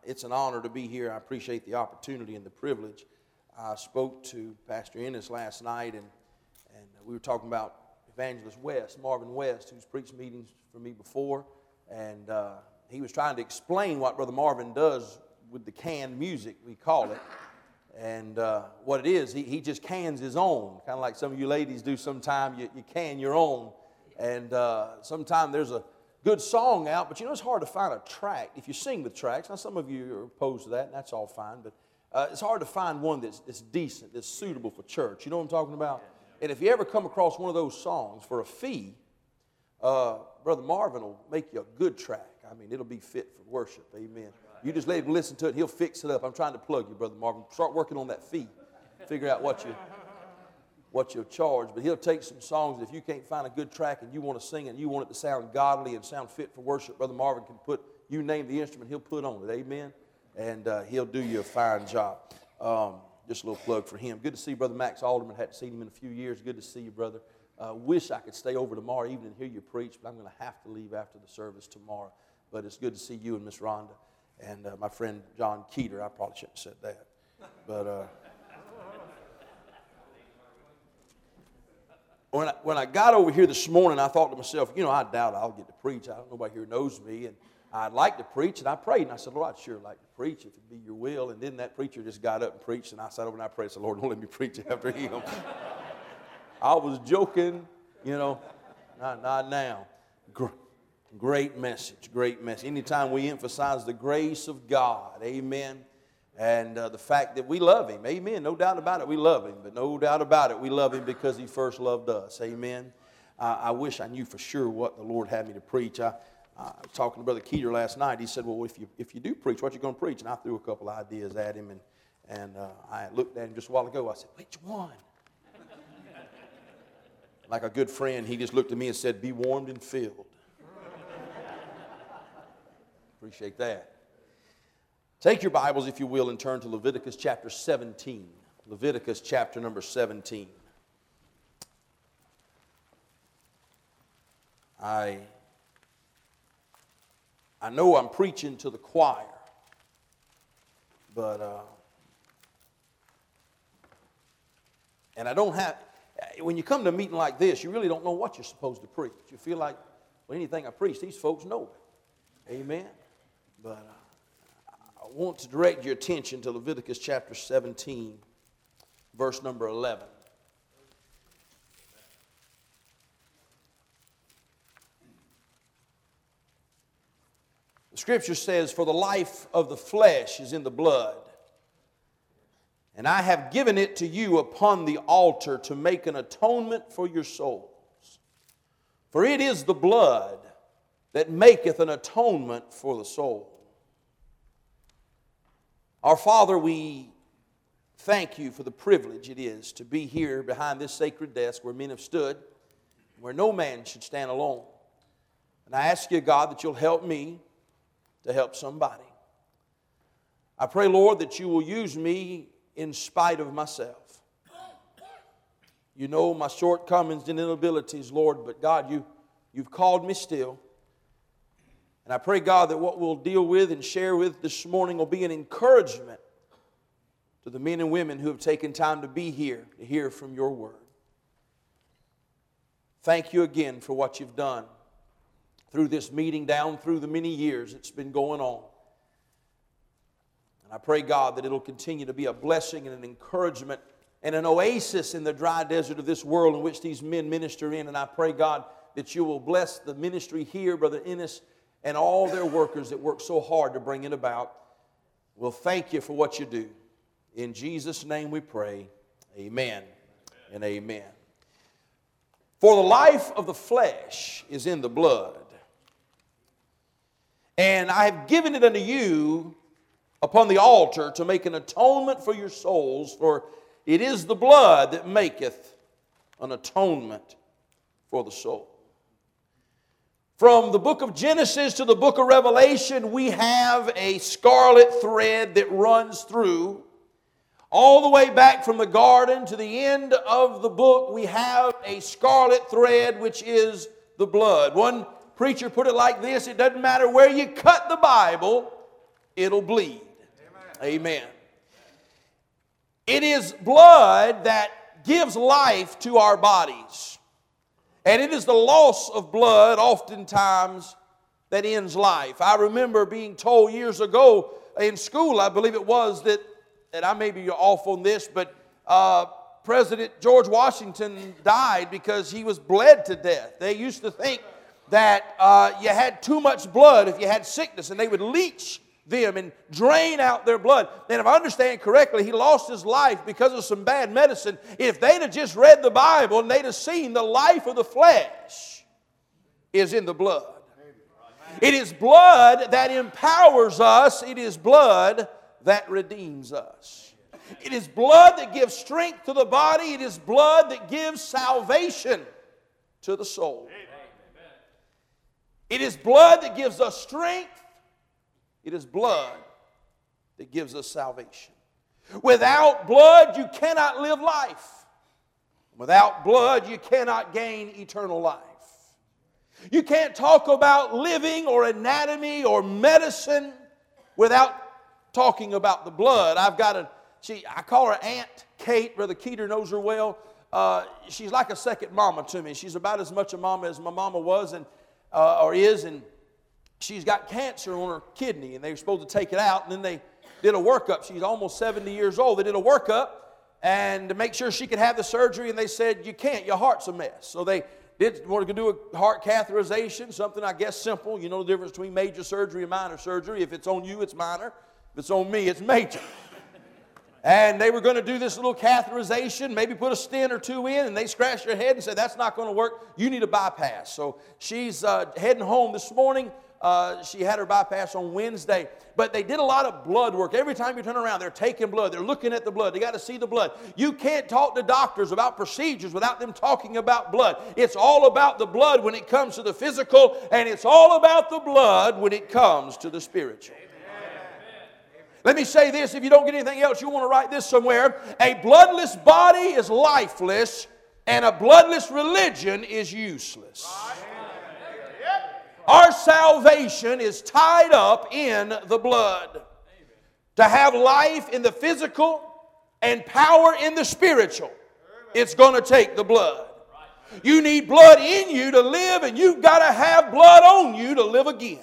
It's an honor to be here. I appreciate the opportunity and the privilege. I spoke to Pastor Ennis last night, and we were talking about Evangelist West, Marvin West, who's preached meetings for me before, and he was trying to explain what Brother Marvin does with the canned music, we call it, and what it is, he just cans his own, kind of like some of you ladies do sometime, you can your own, and sometimes there's a good song out, but you know it's hard to find a track if you sing with tracks. Now some of you are opposed to that, and that's all fine, but it's hard to find one that's decent, that's suitable for church. You know what I'm talking about? And if you ever come across one of those songs for a fee, Brother Marvin will make you a good track. I mean, it'll be fit for worship. Amen. You just let him listen to it. He'll fix it up. I'm trying to plug you, Brother Marvin. Start working on that fee. Figure out what you'll charge. But he'll take some songs. If you can't find a good track and you want to sing it and you want it to sound godly and sound fit for worship, Brother Marvin can put, you name the instrument, he'll put on it. Amen. And he'll do you a fine job. Just a little plug for him. Good to see Brother Max Alderman. Hadn't seen him in a few years. Good to see you, brother. Wish I could stay over tomorrow evening and hear you preach, but I'm going to have to leave after the service tomorrow. But it's good to see you and Miss Rhonda and my friend John Keeter. I probably shouldn't have said that. But when I got over here this morning, I thought to myself, you know, I doubt I'll get to preach. I don't know nobody here knows me, and I'd like to preach. And I prayed, and I said, Lord, I'd sure like to preach if it be your will. And then that preacher just got up and preached, and I sat over and I prayed, I said, Lord, don't let me preach after him. I was joking, you know, not now. Great message, great message. Anytime we emphasize the grace of God, amen, and the fact that we love Him, amen, no doubt about it, we love Him, but no doubt about it, we love Him because He first loved us, amen. I wish I knew for sure what the Lord had me to preach. I was talking to Brother Keeter last night. He said, well, if you do preach, what you going to preach? And I threw a couple ideas at him, and I looked at him just a while ago. I said, which one? Like a good friend, he just looked at me and said, be warmed and filled. Appreciate that. Take your Bibles, if you will, and turn to Leviticus chapter 17. Leviticus chapter number 17. I know I'm preaching to the choir, but and I don't have, when you come to a meeting like this, you really don't know what you're supposed to preach. You feel like, well, anything I preach, these folks know it. Amen. But I want to direct your attention to Leviticus chapter 17, verse number 11. The scripture says, for the life of the flesh is in the blood, and I have given it to you upon the altar to make an atonement for your souls. For it is the blood that maketh an atonement for the soul. Our Father, we thank you for the privilege it is to be here behind this sacred desk where men have stood, where no man should stand alone. And I ask you, God, that you'll help me to help somebody. I pray, Lord, that you will use me in spite of myself. You know my shortcomings and inabilities, Lord, but God, you've called me still. And I pray, God, that what we'll deal with and share with this morning will be an encouragement to the men and women who have taken time to be here to hear from your word. Thank you again for what you've done through this meeting, down through the many years it's been going on. And I pray, God, that it'll continue to be a blessing and an encouragement and an oasis in the dry desert of this world in which these men minister in. And I pray, God, that you will bless the ministry here, Brother Ennis, and all their workers that work so hard to bring it about. We'll thank you for what you do. In Jesus' name we pray. Amen and amen. For the life of the flesh is in the blood, and I have given it unto you upon the altar to make an atonement for your souls, for it is the blood that maketh an atonement for the soul. From the book of Genesis to the book of Revelation, we have a scarlet thread that runs through. All the way back from the garden to the end of the book, we have a scarlet thread, which is the blood. One preacher put it like this: it doesn't matter where you cut the Bible, it'll bleed. Amen. It is blood that gives life to our bodies. And it is the loss of blood oftentimes that ends life. I remember being told years ago in school, I believe it was, that I may be off on this, but President George Washington died because he was bled to death. They used to think that you had too much blood if you had sickness, and they would leech them and drain out their blood. And if I understand correctly, he lost his life because of some bad medicine. If they'd have just read the Bible and they'd have seen the life of the flesh is in the blood. It is blood that empowers us. It is blood that redeems us. It is blood that gives strength to the body. It is blood that gives salvation to the soul. It is blood that gives us strength. It is blood that gives us salvation. Without blood, you cannot live life. Without blood, you cannot gain eternal life. You can't talk about living or anatomy or medicine without talking about the blood. I call her Aunt Kate. Brother Keeter knows her well. She's like a second mama to me. She's about as much a mama as my mama was or is, and she's got cancer on her kidney, and they were supposed to take it out, and then they did a workup. She's almost 70 years old. They did a workup and to make sure she could have the surgery, and they said, you can't, your heart's a mess. So they wanted to do a heart catheterization, something I guess simple. You know the difference between major surgery and minor surgery. If it's on you, it's minor. If it's on me, it's major. And they were going to do this little catheterization, maybe put a stent or two in, and they scratched their head and said, that's not going to work. You need a bypass. So she's heading home this morning. She had her bypass on Wednesday. But they did a lot of blood work. Every time you turn around, they're taking blood. They're looking at the blood. They got to see the blood. You can't talk to doctors about procedures without them talking about blood. It's all about the blood when it comes to the physical, and it's all about the blood when it comes to the spiritual. Let me say this, if you don't get anything else, you want to write this somewhere. A bloodless body is lifeless, and a bloodless religion is useless. Our salvation is tied up in the blood. To have life in the physical and power in the spiritual, it's going to take the blood. You need blood in you to live, and you've got to have blood on you to live again.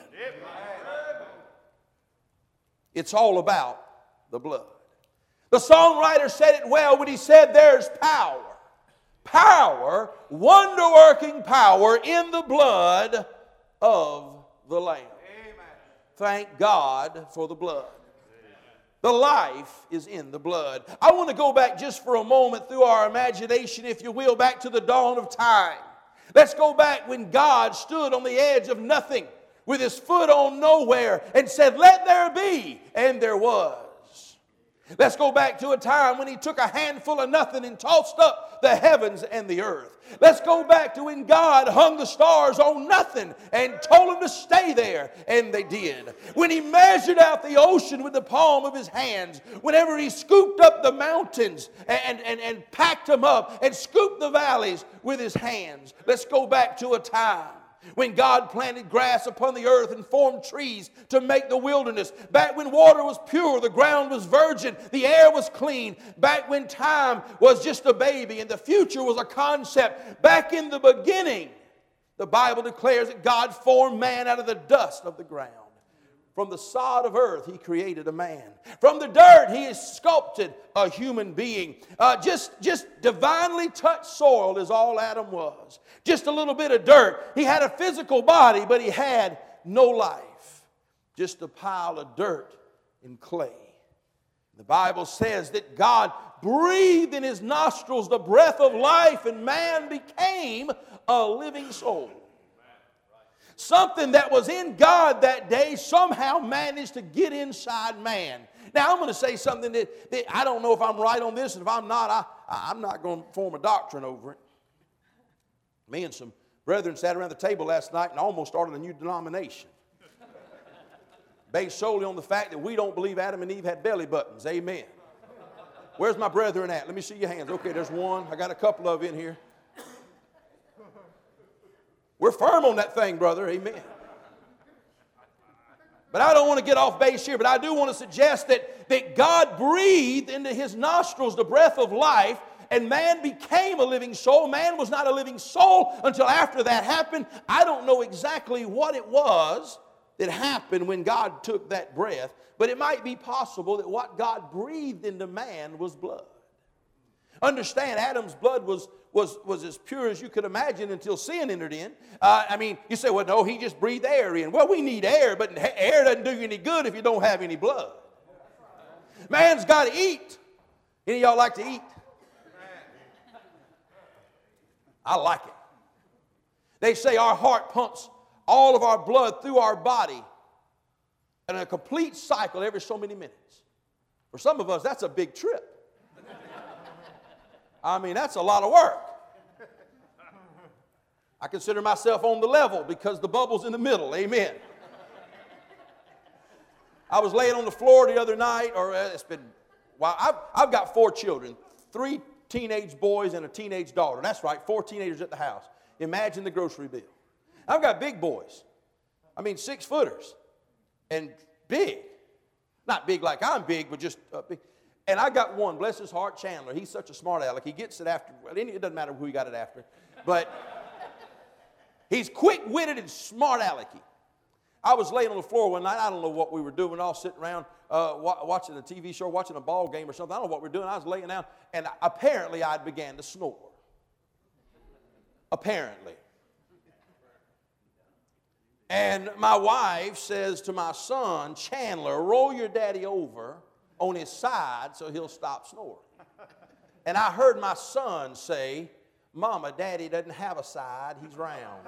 It's all about the blood. The songwriter said it well when he said there's power. Power, wonder-working power in the blood of the Lamb. Amen. Thank God for the blood. The life is in the blood. I want to go back just for a moment through our imagination, if you will, back to the dawn of time. Let's go back when God stood on the edge of nothing with his foot on nowhere and said, let there be, and there was. Let's go back to a time when he took a handful of nothing and tossed up the heavens and the earth. Let's go back to when God hung the stars on nothing and told them to stay there, and they did. When he measured out the ocean with the palm of his hands, whenever he scooped up the mountains and packed them up and scooped the valleys with his hands. Let's go back to a time when God planted grass upon the earth and formed trees to make the wilderness. Back when water was pure, the ground was virgin, the air was clean. Back when time was just a baby and the future was a concept. Back in the beginning, the Bible declares that God formed man out of the dust of the ground. From the sod of earth, he created a man. From the dirt, he has sculpted a human being. Just divinely touched soil is all Adam was. Just a little bit of dirt. He had a physical body, but he had no life. Just a pile of dirt and clay. The Bible says that God breathed in his nostrils the breath of life, and man became a living soul. Something that was in God that day somehow managed to get inside man. Now, I'm going to say something that I don't know if I'm right on this, and if I'm not, I'm not going to form a doctrine over it. Me and some brethren sat around the table last night and almost started a new denomination. Based solely on the fact that we don't believe Adam and Eve had belly buttons. Amen. Where's my brethren at? Let me see your hands. Okay, there's one. I got a couple of in here. We're firm on that thing, brother. Amen. But I don't want to get off base here, but I do want to suggest that God breathed into his nostrils the breath of life, and man became a living soul. Man was not a living soul until after that happened. I don't know exactly what it was that happened when God took that breath, but it might be possible that what God breathed into man was blood. Understand, Adam's blood was as pure as you could imagine until sin entered in. You say, well, no, he just breathed air in. Well, we need air, but air doesn't do you any good if you don't have any blood. Man's got to eat. Any of y'all like to eat? I like it. They say our heart pumps all of our blood through our body in a complete cycle every so many minutes. For some of us, that's a big trip. That's a lot of work. I consider myself on the level because the bubble's in the middle. Amen. I was laying on the floor the other night, it's been, I've got 4 children, 3 teenage boys and a teenage daughter. That's right, 4 teenagers at the house. Imagine the grocery bill. I've got big boys. 6-footers and big. Not big like I'm big, but just big. And I got one, bless his heart, Chandler. He's such a smart aleck. He gets it after, it doesn't matter who he got it after. But he's quick-witted and smart alecky. I was laying on the floor one night. I don't know what we were doing. All sitting around watching a TV show, watching a ball game or something. I don't know what we were doing. I was laying down, and apparently I began to snore. Apparently. And my wife says to my son, Chandler, roll your daddy over on his side so he'll stop snoring. And I heard my son say, Mama, Daddy doesn't have a side, he's round.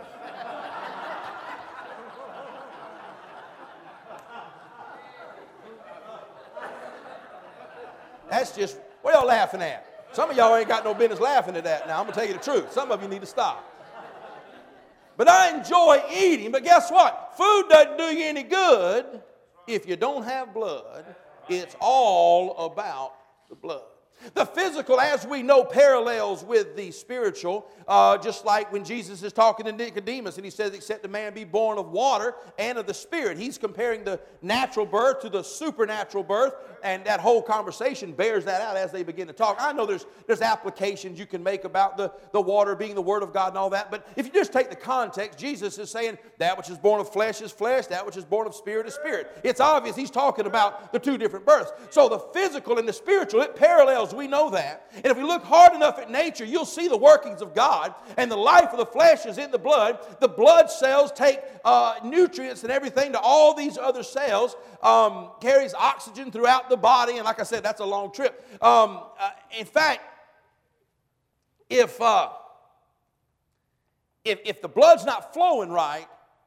That's just, what y'all laughing at? Some of y'all ain't got no business laughing at that now. I'm going to tell you the truth. Some of you need to stop. But I enjoy eating, but guess what? Food doesn't do you any good if you don't have blood. It's all about the blood. The physical, as we know, parallels with the spiritual, just like when Jesus is talking to Nicodemus and he says, except a man be born of water and of the Spirit. He's comparing the natural birth to the supernatural birth, and that whole conversation bears that out as they begin to talk. I know there's applications you can make about the water being the Word of God and all that, but if you just take the context, Jesus is saying that which is born of flesh is flesh, that which is born of spirit is spirit. It's obvious he's talking about the 2 different births. So the physical and the spiritual, it parallels. We know that. And if we look hard enough at nature, you'll see the workings of God, and the life of the flesh is in the blood. The blood cells take nutrients and everything to all these other cells, carries oxygen throughout the body, and like I said, that's a long trip. In fact, if the blood's not flowing right,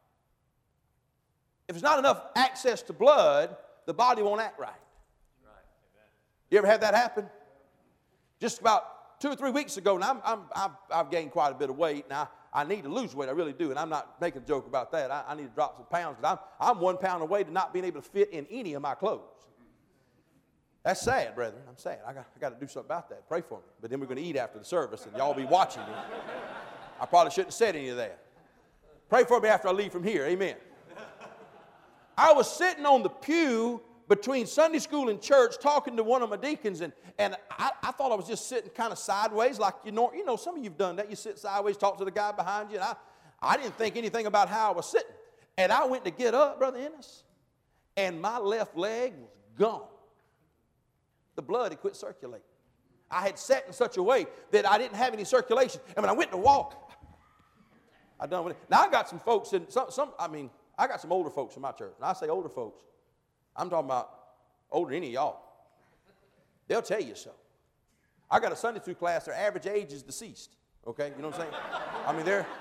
if there's not enough access to blood, the body won't act right. You ever had that happen? Just about 2 or 3 weeks ago, and I've gained quite a bit of weight. Now I need to lose weight, I really do, and I'm not making a joke about that. I need to drop some pounds because I'm 1 pound away to not being able to fit in any of my clothes. That's sad, brethren. I'm sad. I got to do something about that. Pray for me. But then we're going to eat after the service, and y'all be watching me. I probably shouldn't have said any of that. Pray for me after I leave from here. Amen. I was sitting on the pew between Sunday school and church talking to one of my deacons, and I thought I was just sitting kind of sideways like you know some of you have done that. You sit sideways, talk to the guy behind you, and I didn't think anything about how I was sitting. And I went to get up, Brother Ennis, and my left leg was gone. The blood had quit circulating. I had sat in such a way that I didn't have any circulation. And when I went to walk, I done with it. Now I got some folks in I got some older folks in my church. And I say older folks, I'm talking about older than any of y'all. They'll tell you so. I got a Sunday school class, their average age is deceased. Okay, you know what I'm saying? They're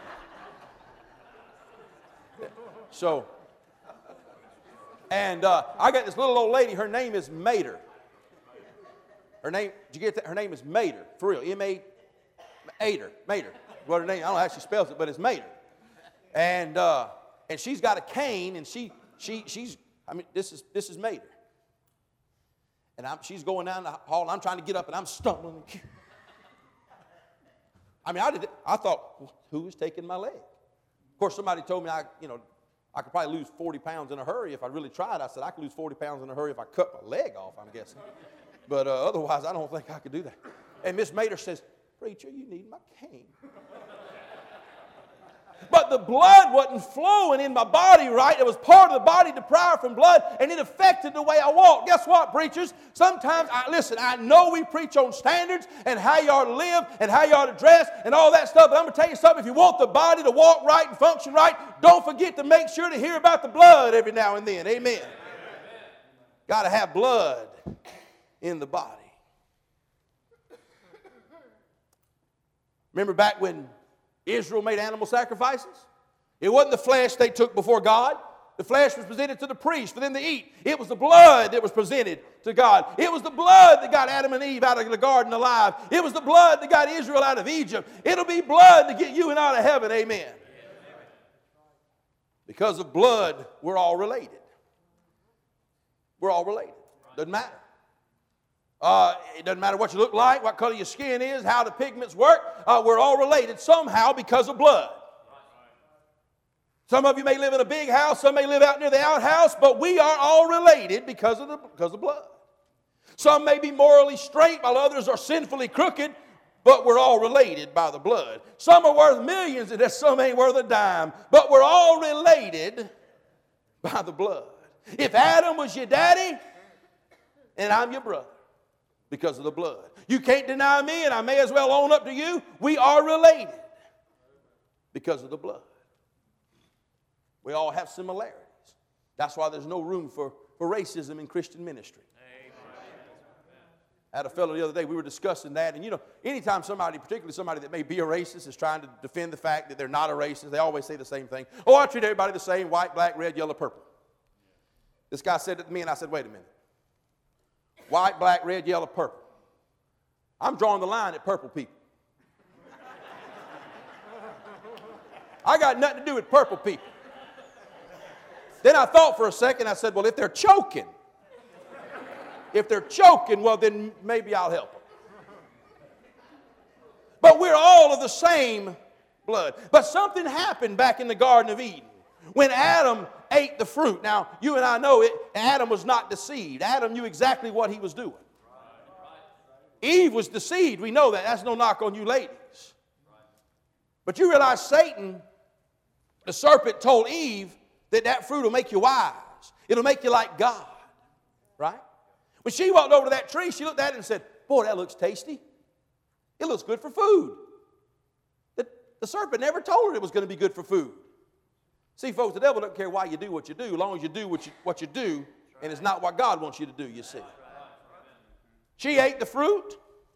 so. And I got this little old lady, her name is Mater. Her name, did you get that? Her name is Mater, for real. Mater. What her name? I don't know how she spells it, but it's Mater. And she's got a cane, and she's. This is Mater. And she's going down the hall, and I'm trying to get up, and I'm stumbling. I thought, who is taking my leg? Of course, somebody told me I could probably lose 40 pounds in a hurry if I really tried. I said, I could lose 40 pounds in a hurry if I cut my leg off, I'm guessing. But otherwise, I don't think I could do that. And Miss Mater says, preacher, you need my cane. But the blood wasn't flowing in my body right. It was part of the body deprived from blood, and it affected the way I walked. Guess what, preachers? Sometimes, I know we preach on standards and how you ought to live and how you ought to dress and all that stuff, but I'm going to tell you something. If you want the body to walk right and function right, don't forget to make sure to hear about the blood every now and then. Amen. Got to have blood in the body. Remember back when Israel made animal sacrifices? It wasn't the flesh they took before God. The flesh was presented to the priest for them to eat. It was the blood that was presented to God. It was the blood that got Adam and Eve out of the garden alive. It was the blood that got Israel out of Egypt. It'll be blood to get you and out of heaven. Amen. Because of blood, we're all related. We're all related. Doesn't matter. It doesn't matter what you look like, what color your skin is, how the pigments work. We're all related somehow because of blood. Some of you may live in a big house, some may live out near the outhouse, but we are all related because of blood. Some may be morally straight while others are sinfully crooked, but we're all related by the blood. Some are worth millions and some ain't worth a dime, but we're all related by the blood. If Adam was your daddy and I'm your brother, because of the blood. You can't deny me, and I may as well own up to you. We are related because of the blood. We all have similarities. That's why there's no room for racism in Christian ministry. I had a fellow the other day, we were discussing that, and anytime somebody, particularly somebody that may be a racist, is trying to defend the fact that they're not a racist, they always say the same thing. Oh, I treat everybody the same, white, black, red, yellow, purple. This guy said it to me, and I said, wait a minute. White, black, red, yellow, purple. I'm drawing the line at purple people. I got nothing to do with purple people. Then I thought for a second, I said, well, if they're choking, well, then maybe I'll help them. But we're all of the same blood. But something happened back in the Garden of Eden when Adam ate the fruit. Now, you and I know it. Adam was not deceived. Adam knew exactly what he was doing. Eve was deceived. We know that. That's no knock on you ladies. But you realize Satan, the serpent, told Eve that fruit will make you wise. It'll make you like God. Right? When she walked over to that tree, she looked at it and said, boy, that looks tasty. It looks good for food. The serpent never told her it was going to be good for food. See, folks, the devil doesn't care why you do what you do, as long as you do what you do, and it's not what God wants you to do, you see. She ate the fruit.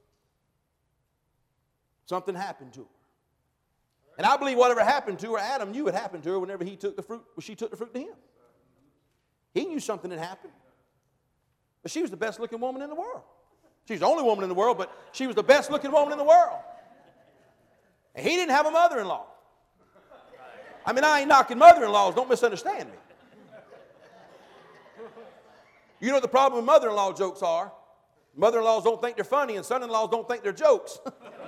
Something happened to her. And I believe whatever happened to her, Adam knew it happened to her whenever she took the fruit to him. He knew something had happened. But she was the best looking woman in the world. She was the only woman in the world, but she was the best looking woman in the world. And he didn't have a mother-in-law. I mean, I ain't knocking mother-in-laws. Don't misunderstand me. You know what the problem with mother-in-law jokes are? Mother-in-laws don't think they're funny, and son-in-laws don't think they're jokes.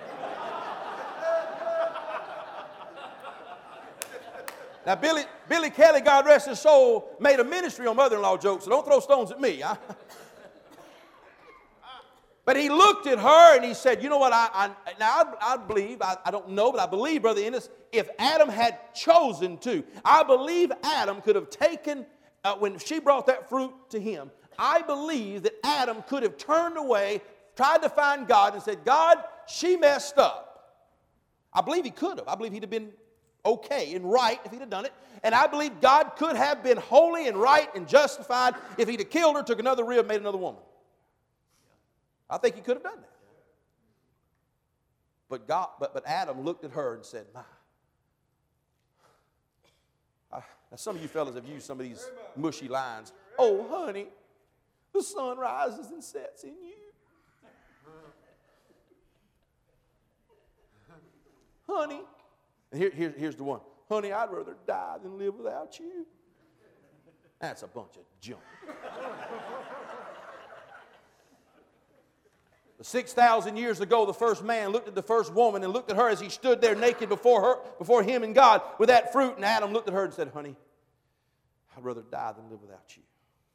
Now, Billy Kelly, God rest his soul, made a ministry on mother-in-law jokes, so don't throw stones at me. But he looked at her and he said, you know what, I believe, I don't know, but I believe, Brother Ennis, if Adam had chosen to, I believe Adam could have taken, when she brought that fruit to him, I believe that Adam could have turned away, tried to find God and said, God, she messed up. I believe he could have. I believe he'd have been okay and right if he'd have done it. And I believe God could have been holy and right and justified if he'd have killed her, took another rib, made another woman. I think he could have done that. But Adam looked at her and said, now some of you fellas have used some of these mushy lines. Oh, honey, the sun rises and sets in you. Honey, and here's the one. Honey, I'd rather die than live without you. That's a bunch of junk. 6,000 years ago, the first man looked at the first woman and looked at her as he stood there naked before him and God with that fruit. And Adam looked at her and said, honey, I'd rather die than live without you.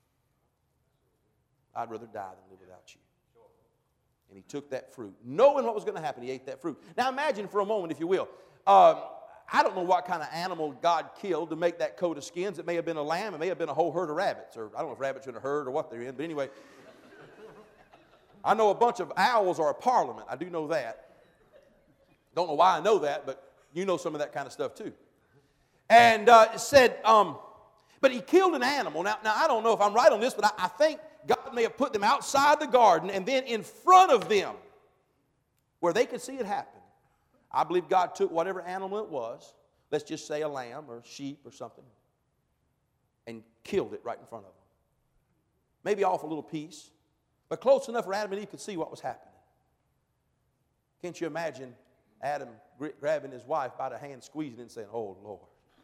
I'd rather die than live without you. And he took that fruit, knowing what was going to happen. He ate that fruit. Now imagine for a moment, if you will. I don't know what kind of animal God killed to make that coat of skins. It may have been a lamb. It may have been a whole herd of rabbits. Or I don't know if rabbits are in a herd or what they're in. But anyway, I know a bunch of owls are a parliament. I do know that. Don't know why I know that, but you know some of that kind of stuff too. And it said, but he killed an animal. Now I don't know if I'm right on this, but I think God may have put them outside the garden and then in front of them where they could see it happen. I believe God took whatever animal it was, let's just say a lamb or sheep or something, and killed it right in front of them. Maybe off a little piece, but close enough where Adam and Eve could see what was happening. Can't you imagine Adam grabbing his wife by the hand, squeezing it and saying, "Oh, Lord."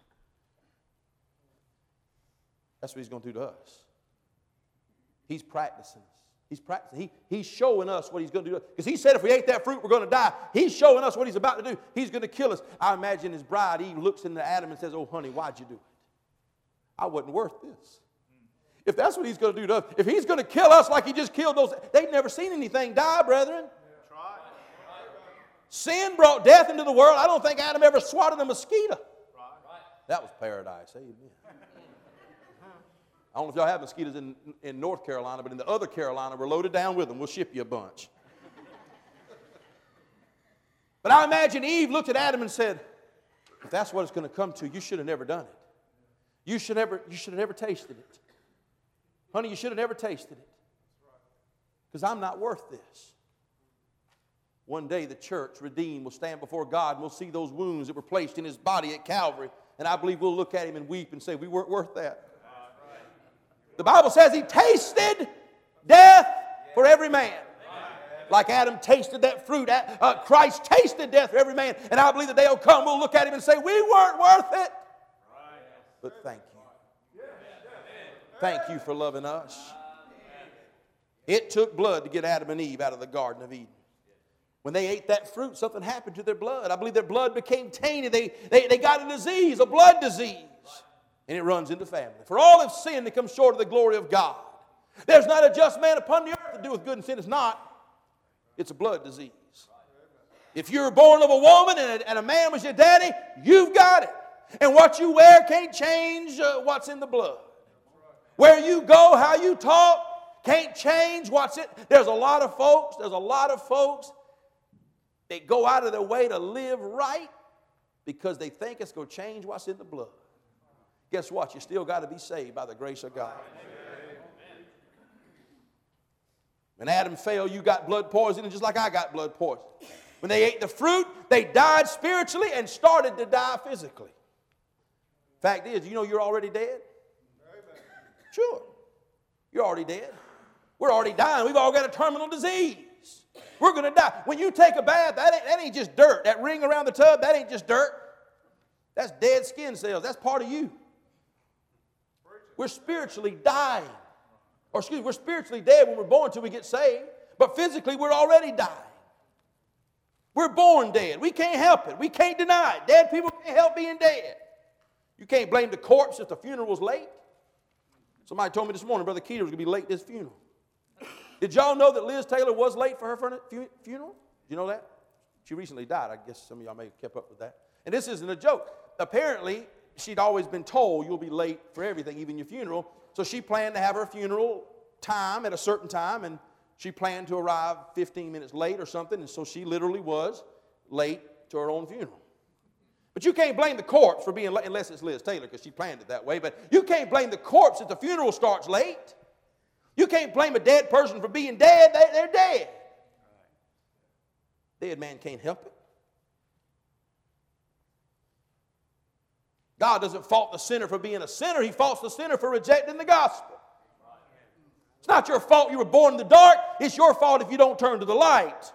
That's what he's going to do to us. He's practicing us. He's practicing. He's showing us what he's going to do. Because he said if we ate that fruit, we're going to die. He's showing us what he's about to do. He's going to kill us. I imagine his bride, Eve, looks into Adam and says, "Oh, honey, why'd you do it? I wasn't worth this." If that's what he's going to do to us, if he's going to kill us like he just killed those, they'd never seen anything die, brethren. Sin brought death into the world. I don't think Adam ever swatted a mosquito. That was paradise. Amen. I don't know if y'all have mosquitoes in North Carolina, but in the other Carolina, we're loaded down with them. We'll ship you a bunch. But I imagine Eve looked at Adam and said, if that's what it's going to come to, you should have never done it. You should have never tasted it. Honey, you should have never tasted it. Because I'm not worth this. One day the church, redeemed, will stand before God and we'll see those wounds that were placed in his body at Calvary. And I believe we'll look at him and weep and say, we weren't worth that. The Bible says he tasted death for every man. Like Adam tasted that fruit, Christ tasted death for every man. And I believe the day will come, we'll look at him and say, we weren't worth it. But thank you. Thank you for loving us. It took blood to get Adam and Eve out of the Garden of Eden. When they ate that fruit, something happened to their blood. I believe their blood became tainted. They got a disease, a blood disease. And it runs into family. For all have sinned and come short of the glory of God. There's not a just man upon the earth to do with good and sin. It's not. It's a blood disease. If you're born of a woman and a man was your daddy, you've got it. And what you wear can't change what's in the blood. Where you go, how you talk, can't change what's in. There's a lot of folks that go out of their way to live right because they think it's going to change what's in the blood. Guess what? You still got to be saved by the grace of God. When Adam fell, you got blood poisoning just like I got blood poisoning. When they ate the fruit, they died spiritually and started to die physically. Fact is, you know you're already dead? Sure. You're already dead. We're already dying. We've all got a terminal disease. We're going to die. When you take a bath, that ain't just dirt. That ring around the tub, that ain't just dirt. That's dead skin cells. That's part of you. We're spiritually dying. We're spiritually dead when we're born until we get saved. But physically, we're already dying. We're born dead. We can't help it. We can't deny it. Dead people can't help being dead. You can't blame the corpse if the funeral was late. Somebody told me this morning Brother Keeter was going to be late this funeral. Did y'all know that Liz Taylor was late for her funeral? Did you know that? She recently died. I guess some of y'all may have kept up with that. And this isn't a joke. Apparently, she'd always been told you'll be late for everything, even your funeral. So she planned to have her funeral time at a certain time, and she planned to arrive 15 minutes late or something, and so she literally was late to her own funeral. But you can't blame the corpse for being late, unless it's Liz Taylor, because she planned it that way. But you can't blame the corpse if the funeral starts late. You can't blame a dead person for being dead. They're dead. Dead man can't help it. God doesn't fault the sinner for being a sinner. He faults the sinner for rejecting the gospel. It's not your fault you were born in the dark. It's your fault if you don't turn to the light.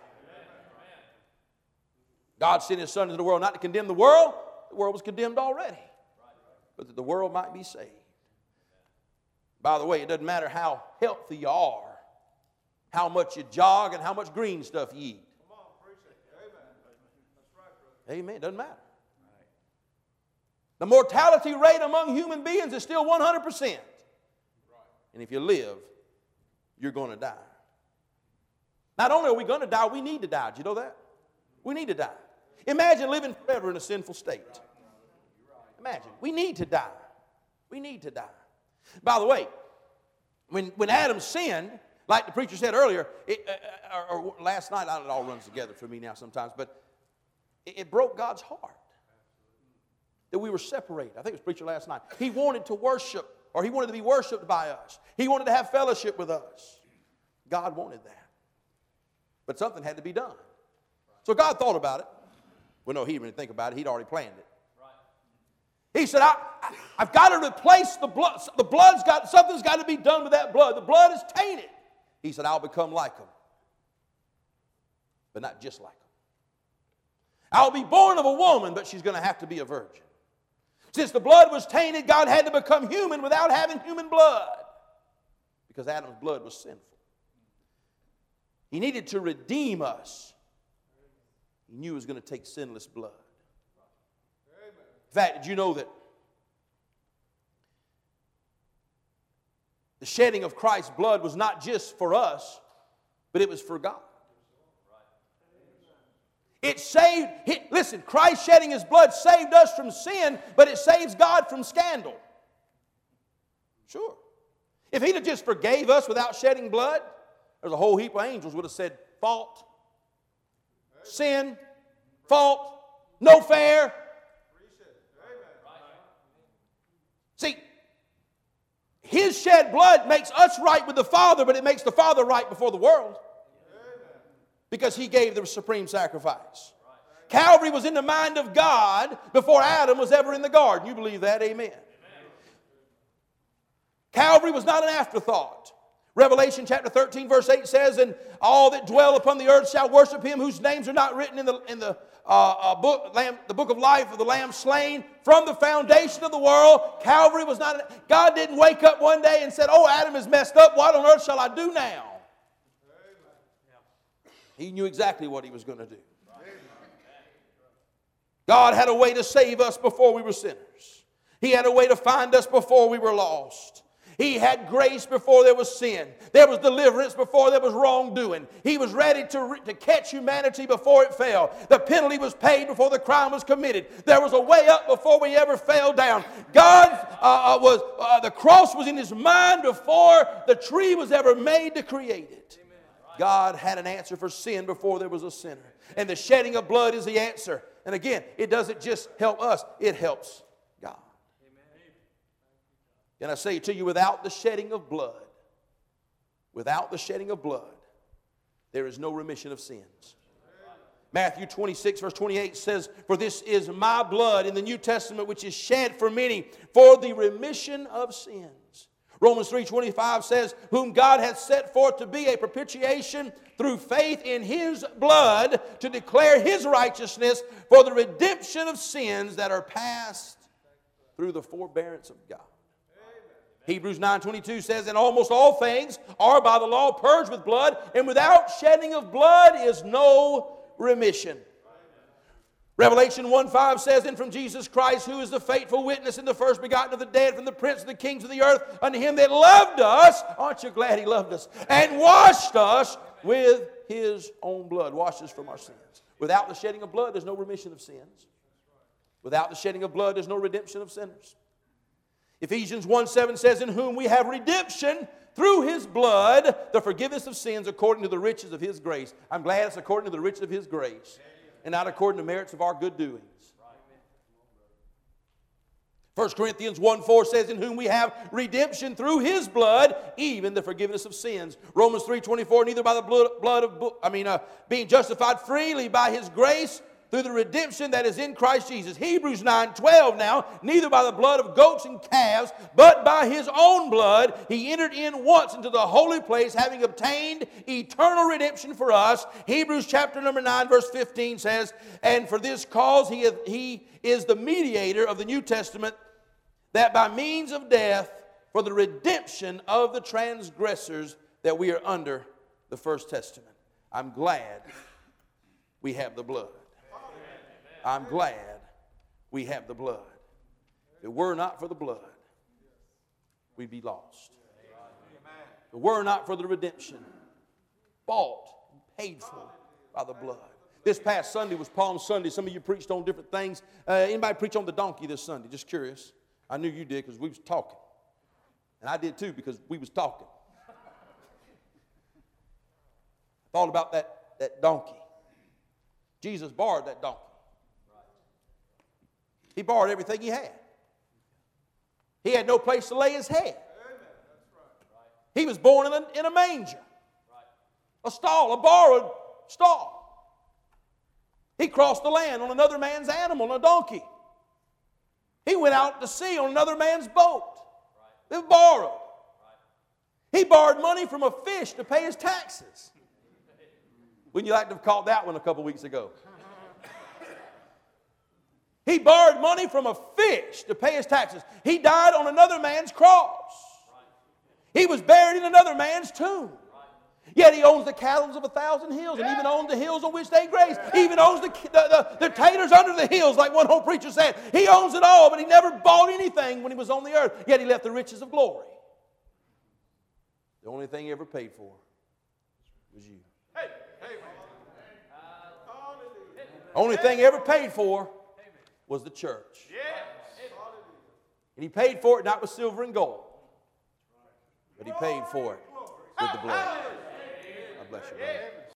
God sent His Son into the world not to condemn the world. The world was condemned already. But that the world might be saved. By the way, it doesn't matter how healthy you are, how much you jog, and how much green stuff you eat. Amen. It doesn't matter. The mortality rate among human beings is still 100%. And if you live, you're going to die. Not only are we going to die, we need to die. Did you know that? We need to die. Imagine living forever in a sinful state. Imagine. We need to die. We need to die. By the way, when Adam sinned, like the preacher said earlier, or last night, it all runs together for me now sometimes, but it broke God's heart that we were separated. I think it was preacher last night. He wanted to worship, or he wanted to be worshiped by us. He wanted to have fellowship with us. God wanted that. But something had to be done. So God thought about it. Well, no, he didn't even think about it. He'd already planned it. He said, I've got to replace the blood. Something's got to be done with that blood. The blood is tainted. He said, I'll become like them. But not just like them. I'll be born of a woman, but she's going to have to be a virgin. Since the blood was tainted, God had to become human without having human blood. Because Adam's blood was sinful. He needed to redeem us. He knew he was going to take sinless blood. In fact, did you know that the shedding of Christ's blood was not just for us, but it was for God? It saved, listen, Christ shedding His blood saved us from sin, but it saves God from scandal. Sure. If He'd have just forgave us without shedding blood, there's a whole heap of angels would have said, fault, sin, fault, no fair. See, His shed blood makes us right with the Father, but it makes the Father right before the world. Because He gave the supreme sacrifice. Calvary was in the mind of God before Adam was ever in the garden. You believe that? Amen. Calvary was not an afterthought. Revelation chapter 13 verse 8 says, and all that dwell upon the earth shall worship Him whose names are not written in the book of life of the Lamb slain from the foundation of the world. Calvary was not, God didn't wake up one day and said, oh, Adam is messed up. What on earth shall I do now? He knew exactly what He was going to do. God had a way to save us before we were sinners. He had a way to find us before we were lost. He had grace before there was sin. There was deliverance before there was wrongdoing. He was ready to catch humanity before it fell. The penalty was paid before the crime was committed. There was a way up before we ever fell down. The cross was in His mind before the tree was ever made to create it. God had an answer for sin before there was a sinner. And the shedding of blood is the answer. And again, it doesn't just help us, it helps God. And I say to you, without the shedding of blood, there is no remission of sins. Matthew 26 verse 28 says, for this is my blood in the New Testament, which is shed for many for the remission of sins. Romans 3:25 says, whom God hath set forth to be a propitiation through faith in His blood to declare His righteousness for the redemption of sins that are past through the forbearance of God. Hebrews 9:22 says, and almost all things are by the law purged with blood, and without shedding of blood is no remission. Revelation 1:5 says, and from Jesus Christ, who is the faithful witness and the first begotten of the dead, from the prince of the kings of the earth, unto Him that loved us, aren't you glad He loved us, and washed us with His own blood, washed us from our sins. Without the shedding of blood, there's no remission of sins. Without the shedding of blood, there's no redemption of sinners. Ephesians 1:7 says, in whom we have redemption through His blood, the forgiveness of sins according to the riches of His grace. I'm glad it's according to the riches of His grace and not according to merits of our good doings. 1 Corinthians 1:4 says, in whom we have redemption through His blood, even the forgiveness of sins. Romans 3:24, neither by the being justified freely by His grace through the redemption that is in Christ Jesus. Hebrews 9:12 now, neither by the blood of goats and calves, but by His own blood, He entered in once into the holy place, having obtained eternal redemption for us. Hebrews chapter number 9, verse 15 says, and for this cause He is the mediator of the New Testament, that by means of death, for the redemption of the transgressors, that we are under the first testament. I'm glad we have the blood. I'm glad we have the blood. If it were not for the blood, we'd be lost. If it were not for the redemption, bought, paid for by the blood. This past Sunday was Palm Sunday. Some of you preached on different things. Anybody preach on the donkey this Sunday? Just curious. I knew you did because we was talking. And I did too because we was talking. I thought about that donkey. Jesus borrowed that donkey. He borrowed everything he had. He had no place to lay his head. He was born in a manger. A stall, a borrowed stall. He crossed the land on another man's animal, on a donkey. He went out to sea on another man's boat. It was borrowed. He borrowed money from a fish to pay his taxes. Wouldn't you like to have caught that one a couple weeks ago? He borrowed money from a fish to pay his taxes. He died on another man's cross. He was buried in another man's tomb. Yet he owns the cattle of 1,000 hills, and even owns the hills on which they graze. He even owns the taters under the hills, like one old preacher said. He owns it all, but he never bought anything when he was on the earth. Yet he left the riches of glory. The only thing he ever paid for was you. The only thing he ever paid for was the church. And he paid for it not with silver and gold, but he paid for it with the blood. God bless you, brother.